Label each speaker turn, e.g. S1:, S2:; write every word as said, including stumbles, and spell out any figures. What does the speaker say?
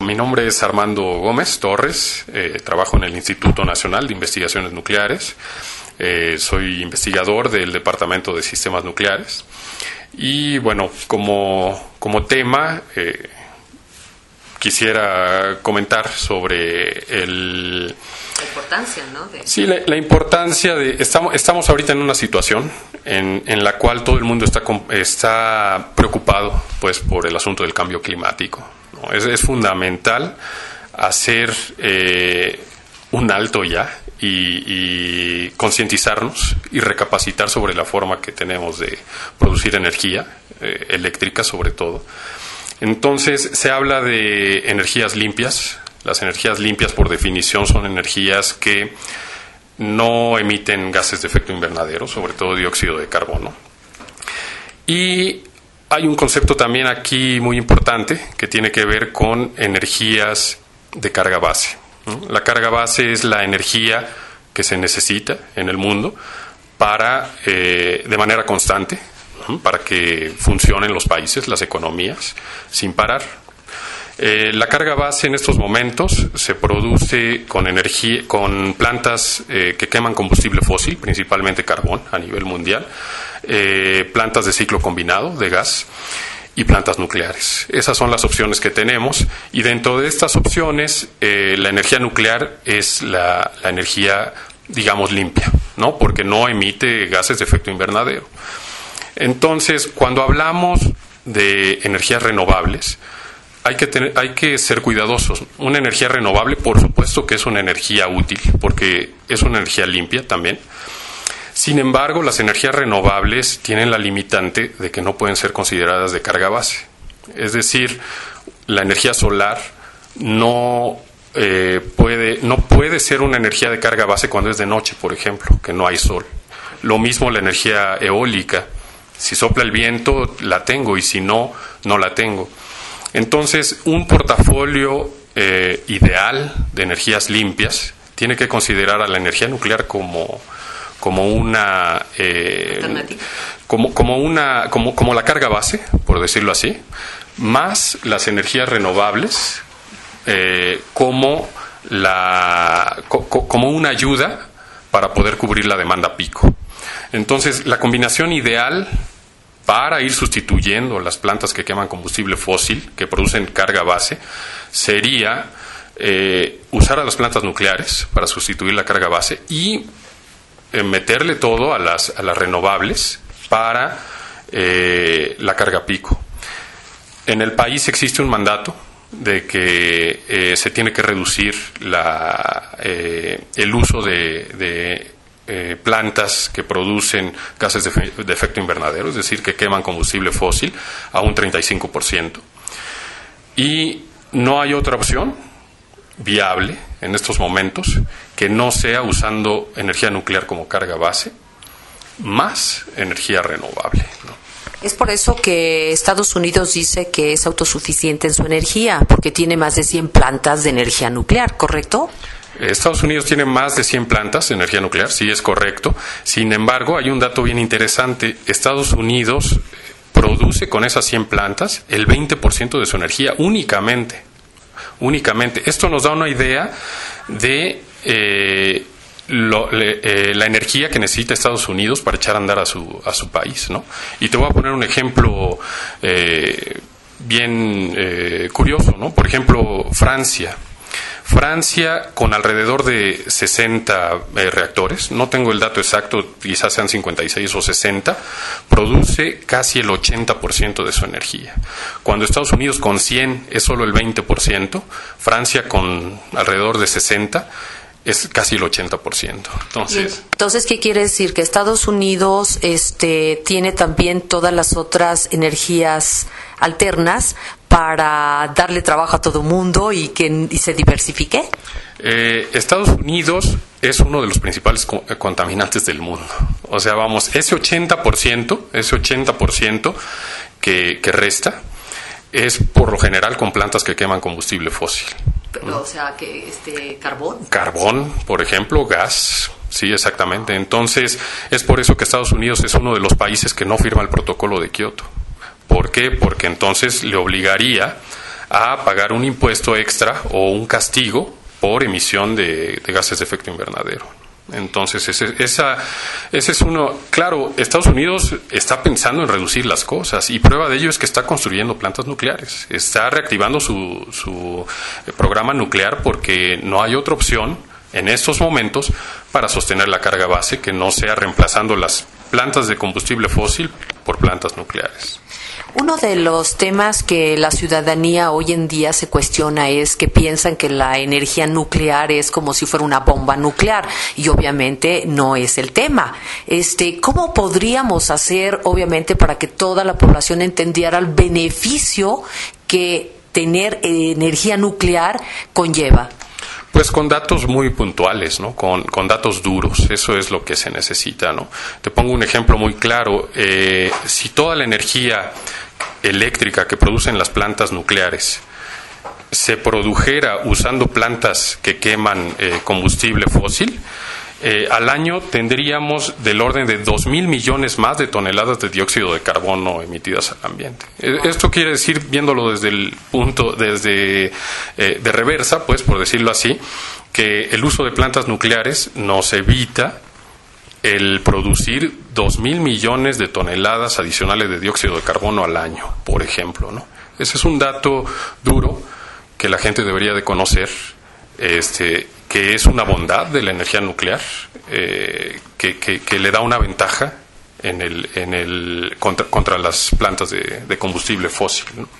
S1: mi nombre es Armando Gómez Torres, eh, trabajo en el Instituto Nacional de Investigaciones Nucleares, eh, soy investigador del Departamento de Sistemas Nucleares y bueno, como, como tema eh, quisiera comentar sobre el...
S2: La importancia, ¿no? De...
S1: Sí, la, la importancia de... Estamos, estamos ahorita en una situación en, en la cual todo el mundo está, está preocupado pues, por el asunto del cambio climático, ¿no? Es, es fundamental hacer eh, un alto ya y, y concientizarnos y recapacitar sobre la forma que tenemos de producir energía eh, eléctrica sobre todo. Entonces, se habla de energías limpias. Las energías limpias, por definición, son energías que no emiten gases de efecto invernadero, sobre todo dióxido de carbono. Y hay un concepto también aquí muy importante que tiene que ver con energías de carga base, ¿no? La carga base es la energía que se necesita en el mundo para, eh, de manera constante, para que funcionen los países, las economías, sin parar. Eh, la carga base en estos momentos se produce con energía, con plantas eh, que queman combustible fósil, principalmente carbón a nivel mundial, eh, plantas de ciclo combinado de gas y plantas nucleares. Esas son las opciones que tenemos y dentro de estas opciones eh, la energía nuclear es la, la energía, digamos, limpia, ¿no? Porque no emite gases de efecto invernadero. Entonces, cuando hablamos de energías renovables, hay que tener, hay que ser cuidadosos. Una energía renovable, por supuesto que es una energía útil, porque es una energía limpia también. Sin embargo, las energías renovables tienen la limitante de que no pueden ser consideradas de carga base. Es decir, la energía solar no eh, puede, no puede ser una energía de carga base cuando es de noche, por ejemplo, que no hay sol. Lo mismo la energía eólica. Si sopla el viento, la tengo, y si no, no la tengo. Entonces, un portafolio eh, ideal de energías limpias tiene que considerar a la energía nuclear como, como una eh, como, como una como, como la carga base, por decirlo así, más las energías renovables eh, como la co, como una ayuda para poder cubrir la demanda pico. Entonces, la combinación ideal para ir sustituyendo las plantas que queman combustible fósil, que producen carga base, sería eh, usar a las plantas nucleares para sustituir la carga base y eh, meterle todo a las, a las renovables para eh, la carga pico. En el país existe un mandato de que eh, se tiene que reducir la, eh, el uso de, de Eh, plantas que producen gases de, fe, de efecto invernadero, es decir, que queman combustible fósil, a un treinta y cinco por ciento. Y no hay otra opción viable en estos momentos que no sea usando energía nuclear como carga base, más energía renovable, ¿no?
S2: Es por eso que Estados Unidos dice que es autosuficiente en su energía, porque tiene más de cien plantas de energía nuclear, ¿correcto?
S1: Estados Unidos tiene más de cien plantas de energía nuclear, sí, es correcto. Sin embargo, hay un dato bien interesante. Estados Unidos produce con esas cien plantas el veinte por ciento de su energía únicamente. Únicamente. Esto nos da una idea de eh, lo, le, eh, la energía que necesita Estados Unidos para echar a andar a su, a su país, ¿no? Y te voy a poner un ejemplo eh, bien eh, curioso, ¿no? Por ejemplo, Francia. Francia, con alrededor de sesenta eh, reactores, no tengo el dato exacto, quizás sean cincuenta y seis o sesenta, produce casi el ochenta por ciento de su energía. Cuando Estados Unidos con cien es solo el veinte por ciento, Francia con alrededor de sesenta es casi el ochenta por ciento. Entonces,
S2: Entonces, ¿qué quiere decir? Que Estados Unidos este, tiene también todas las otras energías alternas para darle trabajo a todo mundo y que y se diversifique.
S1: Eh, Estados Unidos es uno de los principales co- contaminantes del mundo. O sea, vamos, ese ochenta por ciento, ese ochenta por ciento que, que resta es por lo general con plantas que queman combustible fósil.
S2: Pero, o sea, que este carbón.
S1: Carbón, por ejemplo, gas. Sí, exactamente. Entonces, es por eso que Estados Unidos es uno de los países que no firma el protocolo de Kioto. ¿Por qué? Porque entonces le obligaría a pagar un impuesto extra o un castigo por emisión de, de gases de efecto invernadero. Entonces, ese, esa, ese es uno. Claro, Estados Unidos está pensando en reducir las cosas y prueba de ello es que está construyendo plantas nucleares. Está reactivando su, su programa nuclear porque no hay otra opción en estos momentos para sostener la carga base que no sea reemplazando las plantas de combustible fósil por plantas nucleares.
S2: Uno de los temas que la ciudadanía hoy en día se cuestiona es que piensan que la energía nuclear es como si fuera una bomba nuclear y obviamente no es el tema. Este, ¿cómo podríamos hacer, obviamente, para que toda la población entendiera el beneficio que tener energía nuclear conlleva?
S1: Pues con datos muy puntuales, ¿no? Con, con datos duros, eso es lo que se necesita, ¿no? Te pongo un ejemplo muy claro. Eh, si toda la energía eléctrica que producen las plantas nucleares se produjera usando plantas que queman eh, combustible fósil, eh, al año tendríamos del orden de dos mil millones más de toneladas de dióxido de carbono emitidas al ambiente. Esto quiere decir, viéndolo desde el punto, desde eh, de reversa, pues, por decirlo así, que el uso de plantas nucleares nos evita el producir dos mil millones de toneladas adicionales de dióxido de carbono al año, por ejemplo, ¿no? Ese es un dato duro que la gente debería de conocer, este, que es una bondad de la energía nuclear, eh, que, que, que le da una ventaja en el, en el contra, contra las plantas de, de combustible fósil, ¿no?